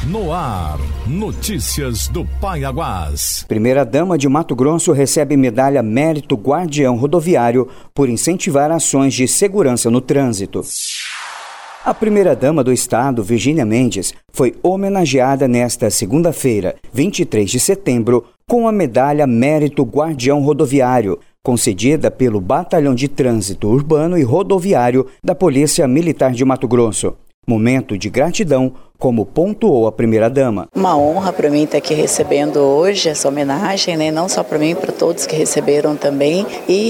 No ar, notícias do Paiaguás. Primeira-dama de Mato Grosso recebe medalha Mérito Guardião Rodoviário por incentivar ações de segurança no trânsito. A primeira-dama do estado, Virgínia Mendes, foi homenageada nesta segunda-feira, 23 de setembro, com a medalha Mérito Guardião Rodoviário, concedida pelo Batalhão de Trânsito Urbano e Rodoviário da Polícia Militar de Mato Grosso. Momento de gratidão, como pontuou a primeira-dama. Uma honra para mim estar aqui recebendo hoje essa homenagem, né? Não só para mim, para todos que receberam também.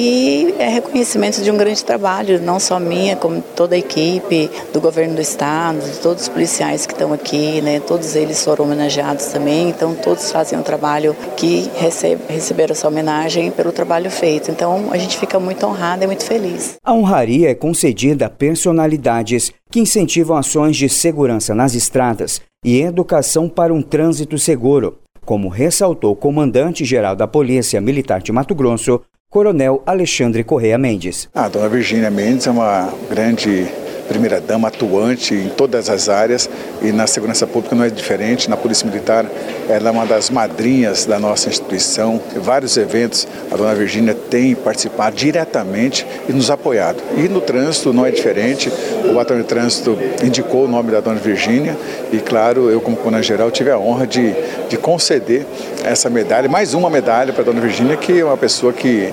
E é reconhecimento de um grande trabalho, não só minha, como toda a equipe do governo do estado, de todos os policiais que estão aqui, né? Todos eles foram homenageados também, então todos fazem um trabalho que receberam essa homenagem pelo trabalho feito. Então a gente fica muito honrado e muito feliz. A honraria é concedida a personalidades que incentivam ações de segurança nas estradas e educação para um trânsito seguro, como ressaltou o comandante-geral da Polícia Militar de Mato Grosso, Coronel Alexandre Correia Mendes. A dona Virgínia Mendes é uma grande primeira-dama atuante em todas as áreas e na segurança pública não é diferente. Na Polícia Militar, ela é uma das madrinhas da nossa instituição. Em vários eventos, a dona Virgínia tem participado diretamente e nos apoiado. E no trânsito não é diferente. O Batalhão de Trânsito indicou o nome da dona Virgínia e, claro, eu como comandante-geral tive a honra de conceder essa medalha, mais uma medalha para a dona Virgínia, que é uma pessoa que,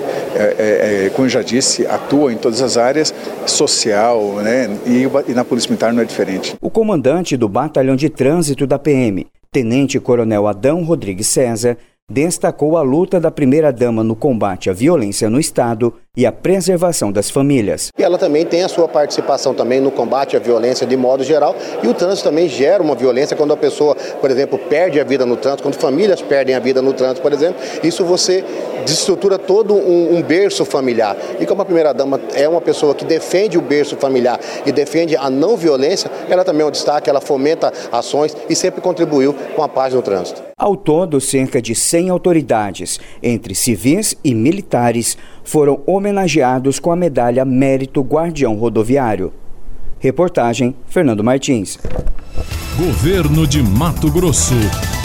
como eu já disse, atua em todas as áreas, social, né? E na Polícia Militar não é diferente. O comandante do Batalhão de Trânsito da PM, Tenente Coronel Adão Rodrigues César, destacou a luta da primeira-dama no combate à violência no Estado e a preservação das famílias. E ela também tem a sua participação também no combate à violência de modo geral, e o trânsito também gera uma violência quando a pessoa, por exemplo, perde a vida no trânsito, quando famílias perdem a vida no trânsito, por exemplo, isso você desestrutura todo um berço familiar. E como a primeira-dama é uma pessoa que defende o berço familiar e defende a não violência, ela também é um destaque, ela fomenta ações e sempre contribuiu com a paz no trânsito. Ao todo, cerca de 100 autoridades, entre civis e militares, foram homenageados com a medalha Mérito Guardião Rodoviário. Reportagem Fernando Martins. Governo de Mato Grosso.